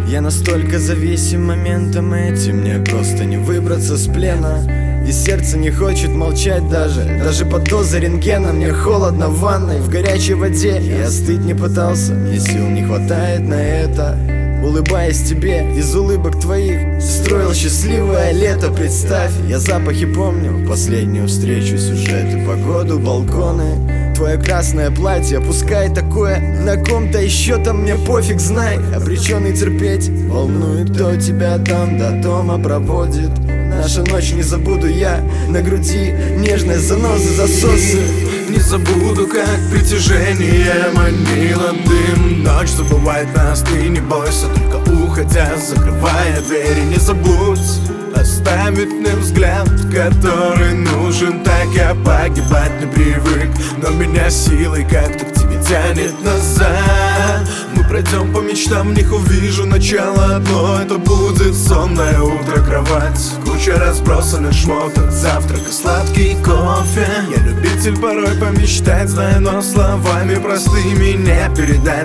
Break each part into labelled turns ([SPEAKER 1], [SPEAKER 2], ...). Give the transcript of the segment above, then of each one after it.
[SPEAKER 1] Я настолько зависим моментом этим, мне просто не выбраться с плена. И сердце не хочет молчать даже под дозой рентгена. Мне холодно в ванной, в горячей воде. Я остыть не пытался, мне сил не хватает на это. Улыбаясь тебе, из улыбок твоих строил счастливое лето. Представь, я запахи помню, последнюю встречу, сюжеты, погоду, балконы. Твое красное платье, пускай такое на ком-то еще там, мне пофиг, знай. Обреченный терпеть, волнует, кто тебя там до дома проводит. Наша ночь не забуду я, на груди нежные занозы, засосы.
[SPEAKER 2] Не забуду, как притяжение манило дым. Ночь забывает нас, ты не бойся, только уходя, закрывая двери. Не забудь оставить мне взгляд, который нужен. Так я погибать не привык, но меня силой как-то к тебе тянет назад. Мы пройдем по мечтам, в них увижу начало одно. Это будет сонное утро, кровать, куча разбросанных шмоток, завтрак и сладкий кофе. Я любитель порой помечтать, знаю, но словами простыми не передать,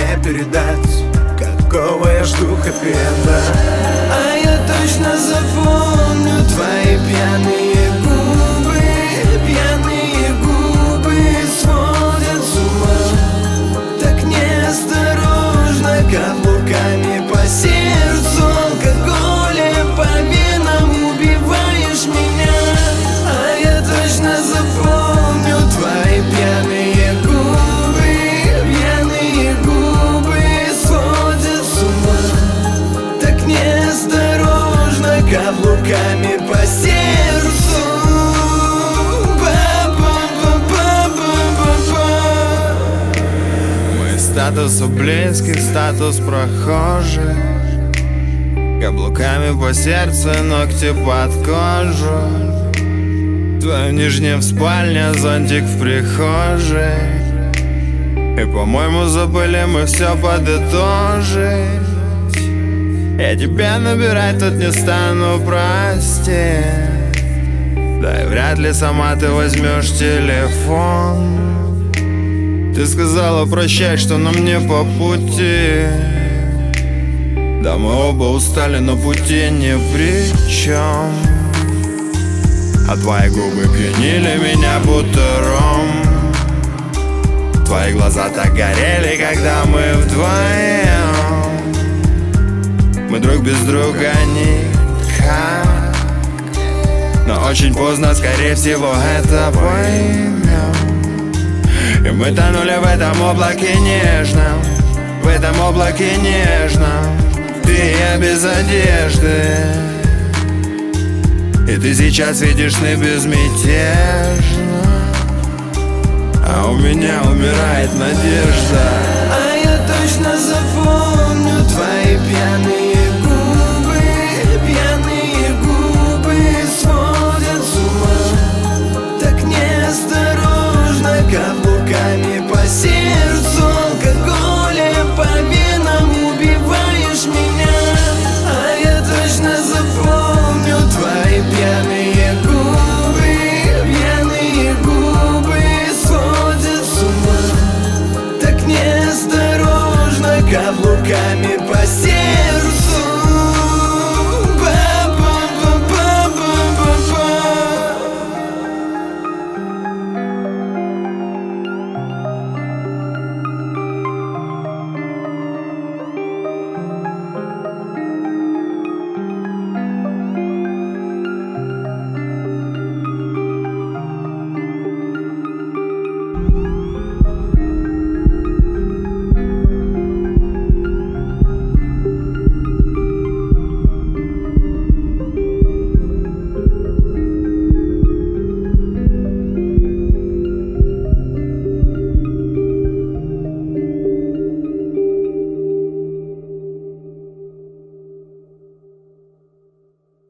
[SPEAKER 2] какого я жду хэппи-энда.
[SPEAKER 1] А я точно запомню твои пьяные губы сводят с ума. Так неосторожно, каблуками по сердцу, алкоголем по венам убиваешь меня. А я точно запомню твои пьяные губы сводят с ума. Так неосторожно, каблуками по сердцу.
[SPEAKER 3] Мой статус у близких, статус прохожих. Каблуками по сердцу, ногти под кожу. Твое нижнее в спальне, зонтик в прихожей. И, по-моему, забыли мы все подытожить. Я тебя набирать тут не стану, прости. Да и вряд ли сама ты возьмешь телефон. Ты сказала прощай, что нам не по пути. Да мы оба устали, но пути ни при чем. А твои губы пьянили меня будто ром. Твои глаза так горели, когда мы вдвоем. Мы друг без друга никак. Но очень поздно, скорее всего, это поймем. И мы тонули в этом облаке нежном, в этом облаке нежном. Ты и я без одежды, и ты сейчас видишь сны безмятежно. А у меня умирает надежда.
[SPEAKER 1] А я точно запомню твои пьяные губы сводят с ума. Так неосторожно, каблуками по сердцу, алкоголем по венам убиваешь меня. А я точно запомню твои пьяные губы сводят с ума. Так неосторожно, каблуками по сердцу.